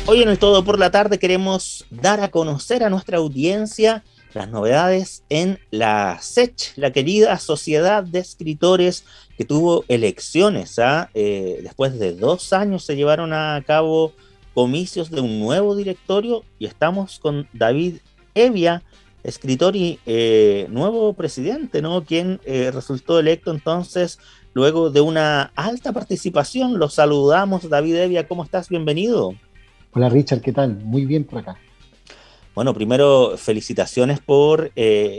Hoy en el Todo por la Tarde queremos dar a conocer a nuestra audiencia las novedades en la SECH, la querida Sociedad de Escritores que tuvo elecciones. Después de 2 años se llevaron a cabo comicios de un nuevo directorio y estamos con David Evia, escritor y nuevo presidente, ¿no? Quien resultó electo entonces luego de una alta participación. Los saludamos, David Evia, ¿cómo estás? Bienvenido. Hola Richard, ¿qué tal? Muy bien por acá. Bueno, primero, felicitaciones por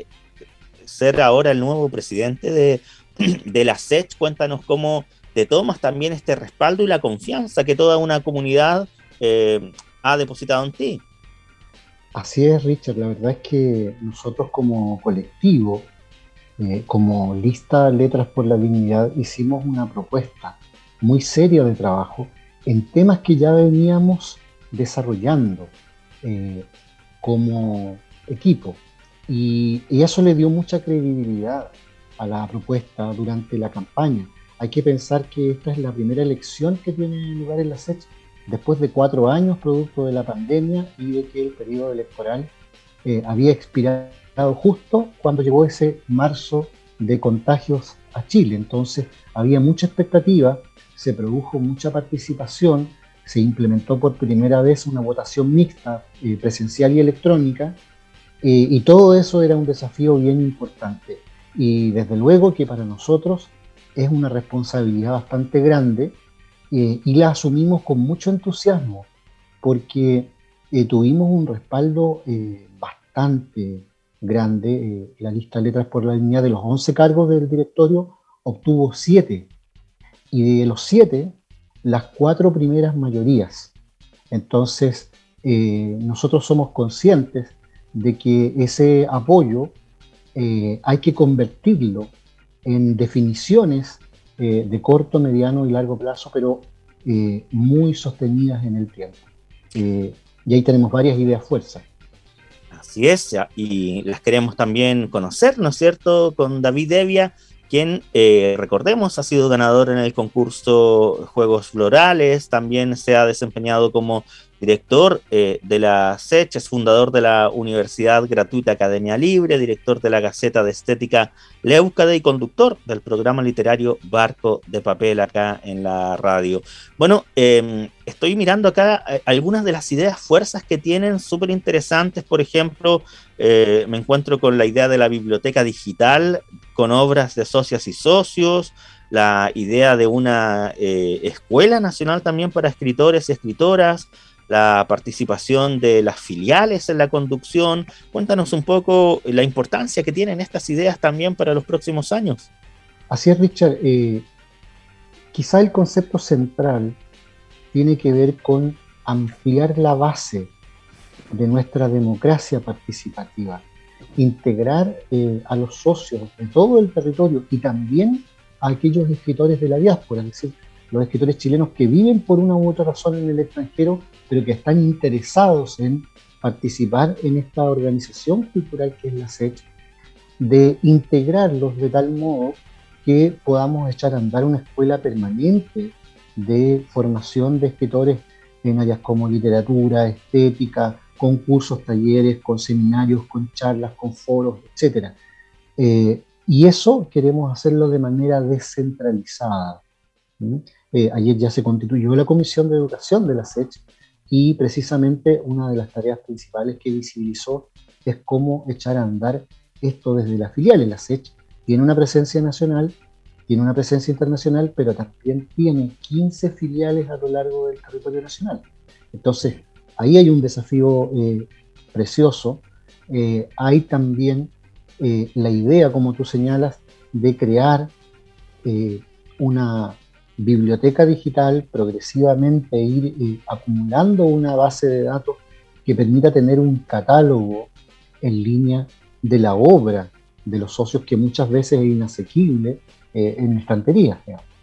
ser ahora el nuevo presidente de la SECH. Cuéntanos cómo te tomas también este respaldo y la confianza que toda una comunidad ha depositado en ti. Así es, Richard. La verdad es que nosotros como colectivo, como lista Letras por la Dignidad, hicimos una propuesta muy seria de trabajo en temas que ya veníamos desarrollando eh, como equipo. Y eso le dio mucha credibilidad a la propuesta durante la campaña. Hay que pensar que esta es la primera elección que tiene lugar en la SECH después de 4 años producto de la pandemia y de que el periodo electoral había expirado justo cuando llegó ese marzo de contagios a Chile. Entonces había mucha expectativa, se produjo mucha participación, se implementó por primera vez una votación mixta, presencial y electrónica, y todo eso era un desafío bien importante. Y desde luego que para nosotros es una responsabilidad bastante grande, y la asumimos con mucho entusiasmo porque tuvimos un respaldo bastante grande. La lista Letras por la Dignidad, de los 11 cargos del directorio, obtuvo 7, y de los 7, las 4 primeras mayorías. Entonces, nosotros somos conscientes de que ese apoyo hay que convertirlo en definiciones de corto, mediano y largo plazo, pero muy sostenidas en el tiempo. Y ahí tenemos varias ideas fuerzas. Así es, ya, y las queremos también conocer, ¿no es cierto? Con David Evia, quien, recordemos, ha sido ganador en el concurso Juegos Florales, también se ha desempeñado como director de la SECH, es fundador de la Universidad Gratuita Academia Libre, director de la Gaceta de Estética Leucade y conductor del programa literario Barco de Papel acá en la radio. Bueno, estoy mirando acá algunas de las ideas fuerzas que tienen, súper interesantes. Por ejemplo, me encuentro con la idea de la biblioteca digital con obras de socias y socios, la idea de una escuela nacional también para escritores y escritoras, la participación de las filiales en la conducción. Cuéntanos un poco la importancia que tienen estas ideas también para los próximos años. Así es, Richard. Quizá el concepto central tiene que ver con ampliar la base de nuestra democracia participativa, integrar a los socios de todo el territorio y también a aquellos escritores de la diáspora, es decir, los escritores chilenos que viven por una u otra razón en el extranjero, pero que están interesados en participar en esta organización cultural que es la SECH, de integrarlos de tal modo que podamos echar a andar una escuela permanente de formación de escritores en áreas como literatura, estética, con cursos, talleres, con seminarios, con charlas, con foros, etc. Y eso queremos hacerlo de manera descentralizada. Ayer ya se constituyó la Comisión de Educación de la SECH y precisamente una de las tareas principales que visibilizó es cómo echar a andar esto desde la filial. La SECH tiene una presencia nacional, tiene una presencia internacional, pero también tiene 15 filiales a lo largo del territorio nacional. Entonces, ahí hay un desafío precioso. Hay también la idea, como tú señalas, de crear una biblioteca digital, progresivamente ir acumulando una base de datos que permita tener un catálogo en línea de la obra de los socios, que muchas veces es inasequible en estanterías.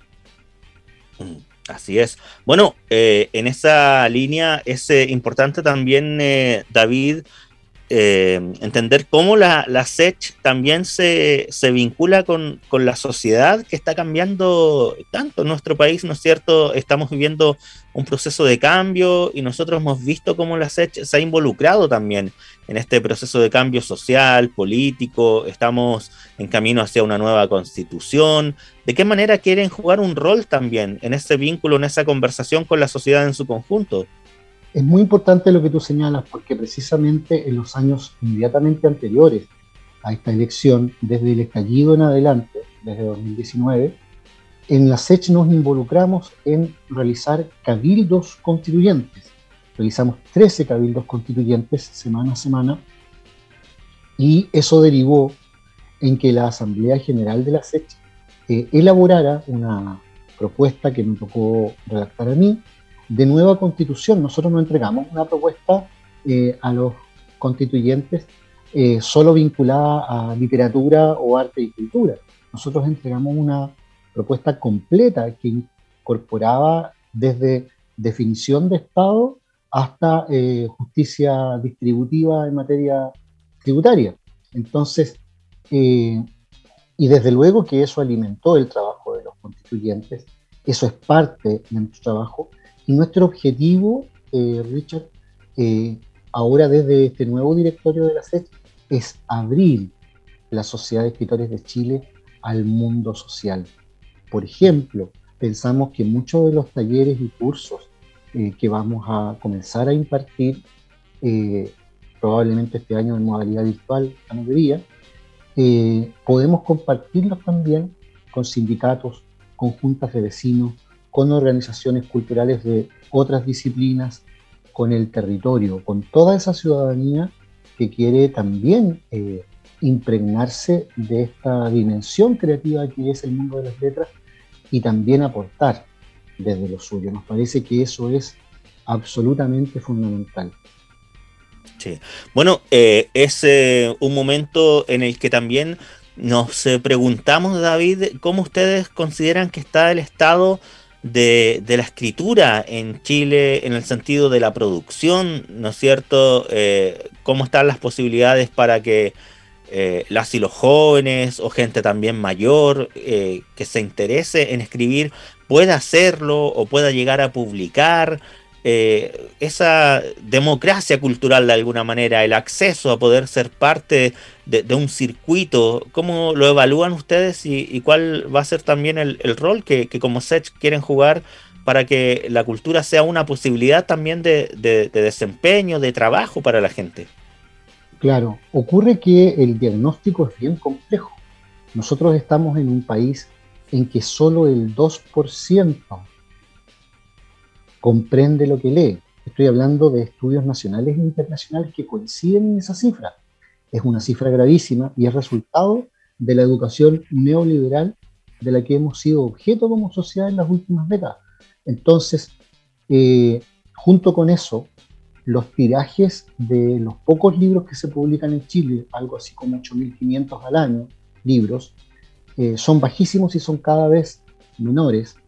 Así es. Bueno, en esa línea es importante también, David, entender cómo la SECH también se vincula con la sociedad que está cambiando tanto en nuestro país, ¿no es cierto? Estamos viviendo un proceso de cambio y nosotros hemos visto cómo la SECH se ha involucrado también en este proceso de cambio social, político, estamos en camino hacia una nueva constitución. ¿De qué manera quieren jugar un rol también en ese vínculo, en esa conversación con la sociedad en su conjunto? Es muy importante lo que tú señalas, porque precisamente en los años inmediatamente anteriores a esta elección, desde el estallido en adelante, desde 2019, en la SECH nos involucramos en realizar cabildos constituyentes. Realizamos 13 cabildos constituyentes semana a semana, y eso derivó en que la Asamblea General de la SECH elaborara una propuesta que me tocó redactar a mí, de nueva constitución. Nosotros no entregamos una propuesta a los constituyentes solo vinculada a literatura o arte y cultura. Nosotros entregamos una propuesta completa que incorporaba desde definición de Estado hasta justicia distributiva en materia tributaria. Entonces, y desde luego que eso alimentó el trabajo de los constituyentes, eso es parte de nuestro trabajo. Y nuestro objetivo, Richard, ahora desde este nuevo directorio de la SECH, es abrir la Sociedad de Escritores de Chile al mundo social. Por ejemplo, pensamos que muchos de los talleres y cursos que vamos a comenzar a impartir, probablemente este año en modalidad virtual, la mayoría, podemos compartirlos también con sindicatos, con juntas de vecinos, con organizaciones culturales de otras disciplinas, con el territorio, con toda esa ciudadanía que quiere también impregnarse de esta dimensión creativa que es el mundo de las letras y también aportar desde lo suyo. Nos parece que eso es absolutamente fundamental. Sí. Bueno, es un momento en el que también nos preguntamos, David, cómo ustedes consideran que está el estado de la escritura en Chile en el sentido de la producción, ¿no es cierto? ¿Cómo están las posibilidades para que las y los jóvenes o gente también mayor que se interese en escribir pueda hacerlo o pueda llegar a publicar? Esa democracia cultural de alguna manera, el acceso a poder ser parte de un circuito, ¿cómo lo evalúan ustedes y cuál va a ser también el rol que como SECH quieren jugar para que la cultura sea una posibilidad también de desempeño, de trabajo para la gente? Claro, ocurre que el diagnóstico es bien complejo. Nosotros estamos en un país en que solo el 2% comprende lo que lee. Estoy hablando de estudios nacionales e internacionales que coinciden en esa cifra. Es una cifra gravísima y es resultado de la educación neoliberal de la que hemos sido objeto como sociedad en las últimas décadas. Entonces, junto con eso, los tirajes de los pocos libros que se publican en Chile, algo así como 8.500 al año, libros, son bajísimos y son cada vez menores.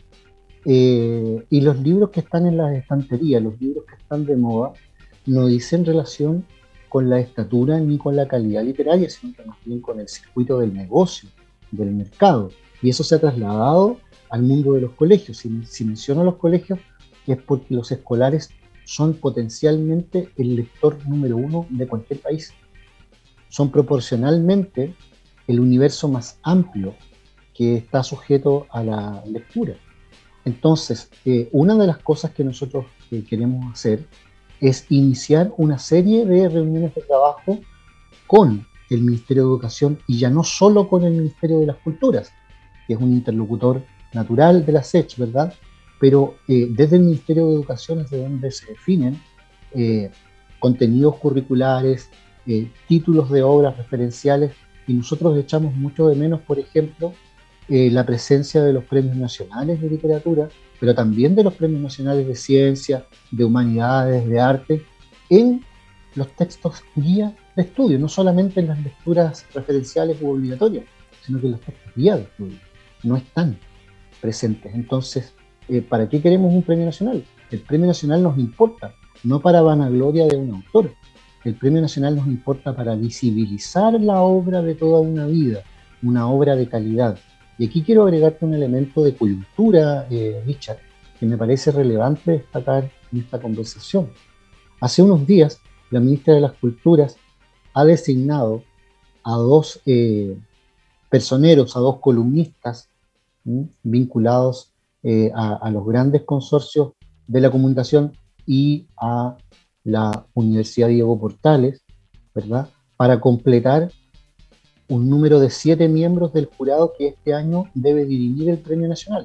Y los libros que están en las estanterías, los libros que están de moda, no dicen relación con la estatura ni con la calidad literaria, sino que más bien con el circuito del negocio, del mercado. Y eso se ha trasladado al mundo de los colegios. Si menciono los colegios, es porque los escolares son potencialmente el lector número uno de cualquier país. Son proporcionalmente el universo más amplio que está sujeto a la lectura. Entonces, una de las cosas que nosotros queremos hacer es iniciar una serie de reuniones de trabajo con el Ministerio de Educación y ya no solo con el Ministerio de las Culturas, que es un interlocutor natural de la SECH, ¿verdad? Pero desde el Ministerio de Educación es de donde se definen contenidos curriculares, títulos de obras referenciales, y nosotros echamos mucho de menos, por ejemplo, la presencia de los premios nacionales de literatura, pero también de los premios nacionales de ciencia, de humanidades, de arte, en los textos guía de estudio, no solamente en las lecturas referenciales u obligatorias, sino que en los textos guía de estudio no están presentes. Entonces, ¿para qué queremos un premio nacional? El premio nacional nos importa, no para vanagloria de un autor, el Premio Nacional nos importa para visibilizar la obra de toda una vida, una obra de calidad. Y aquí quiero agregarte un elemento de coyuntura, Richard, que me parece relevante destacar en esta conversación. Hace unos días, la ministra de las Culturas ha designado a dos personeros, a dos columnistas vinculados a los grandes consorcios de la comunicación y a la Universidad Diego Portales, ¿verdad? Para completar un número de 7 miembros del jurado que este año debe dirimir el Premio Nacional.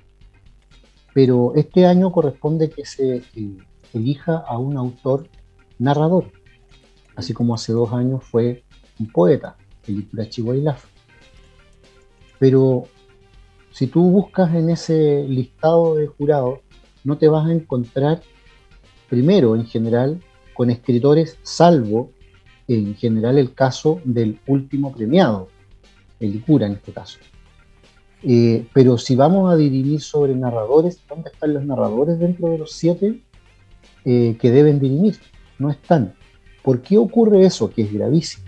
Pero este año corresponde que se elija a un autor narrador, así como hace 2 años fue un poeta, el Icurachi Guaylaf. Pero si tú buscas en ese listado de jurados, no te vas a encontrar, primero, en general, con escritores, salvo en general el caso del último premiado, el Icura en este caso. Pero si vamos a dirimir sobre narradores, ¿dónde están los narradores dentro de los 7 que deben dirimir? No están. ¿Por qué ocurre eso? Que es gravísimo.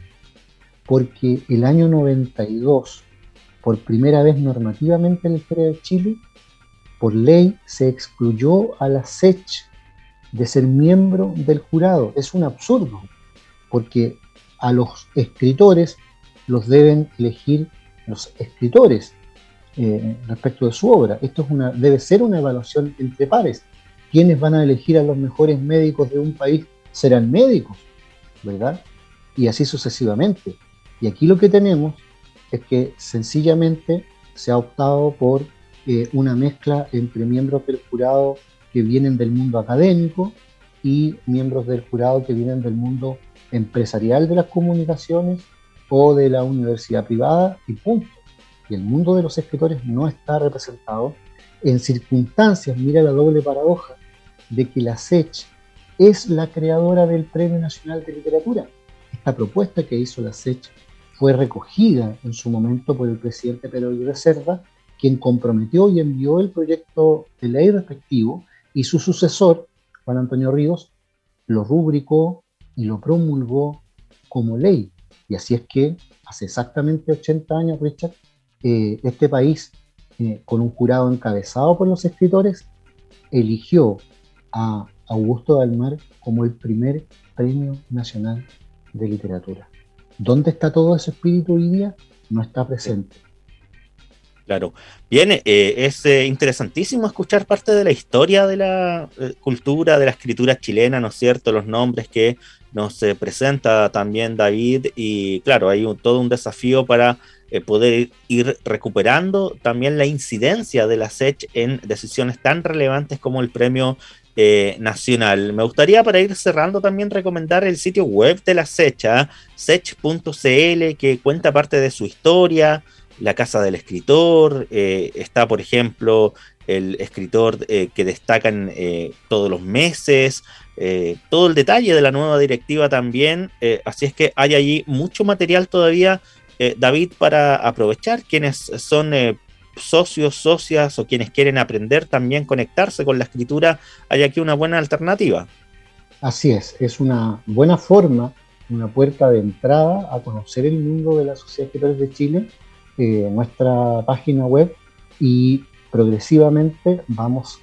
Porque el año 92, por primera vez normativamente en la historia de Chile, por ley se excluyó a la SECH de ser miembro del jurado. Es un absurdo, porque a los escritores los deben elegir los escritores respecto de su obra. Esto debe ser una evaluación entre pares. ¿Quiénes van a elegir a los mejores médicos de un país? Serán médicos, ¿verdad? Y así sucesivamente. Y aquí lo que tenemos es que sencillamente se ha optado por una mezcla entre miembros del jurado que vienen del mundo académico y miembros del jurado que vienen del mundo empresarial de las comunicaciones o de la universidad privada, y punto. Y el mundo de los escritores no está representado en circunstancias, mira la doble paradoja, de que la SECH es la creadora del Premio Nacional de Literatura. Esta propuesta que hizo la SECH fue recogida en su momento por el presidente Pedro Aguirre Cerda, quien comprometió y envió el proyecto de ley respectivo, y su sucesor, Juan Antonio Ríos, lo rubricó y lo promulgó como ley. Y así es que hace exactamente 80 años, Richard, este país, con un jurado encabezado por los escritores, eligió a Augusto Dalmar como el primer Premio Nacional de Literatura. ¿Dónde está todo ese espíritu hoy día? No está presente. Claro. Bien, es interesantísimo escuchar parte de la historia de la cultura, de la escritura chilena, ¿no es cierto? Los nombres que nos presenta también David, y claro, hay todo un desafío para poder ir recuperando también la incidencia de la SECH en decisiones tan relevantes como el Premio Nacional. Me gustaría, para ir cerrando, también recomendar el sitio web de la SECH, sech.cl, que cuenta parte de su historia, la casa del escritor, está, por ejemplo, el escritor que destacan todos los meses, todo el detalle de la nueva directiva también, así es que hay allí mucho material todavía, David, para aprovechar. Quienes son socios, socias, o quienes quieren aprender también, conectarse con la escritura, hay aquí una buena alternativa. Así es una buena forma, una puerta de entrada a conocer el mundo de la Sociedad de Escritores de Chile, nuestra página web, y progresivamente vamos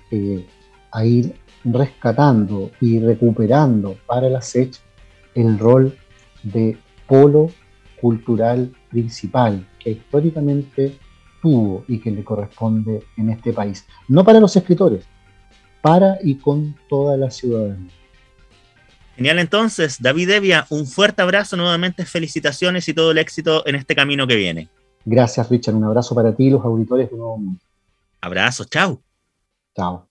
a ir rescatando y recuperando para la SECH el rol de polo cultural principal que históricamente tuvo y que le corresponde en este país. No para los escritores, para y con toda la ciudadanía. Genial, entonces, David Evia, un fuerte abrazo, nuevamente felicitaciones y todo el éxito en este camino que viene. Gracias, Richard. Un abrazo para ti y los auditores de Nuevo Mundo. Abrazo, chao. Chao.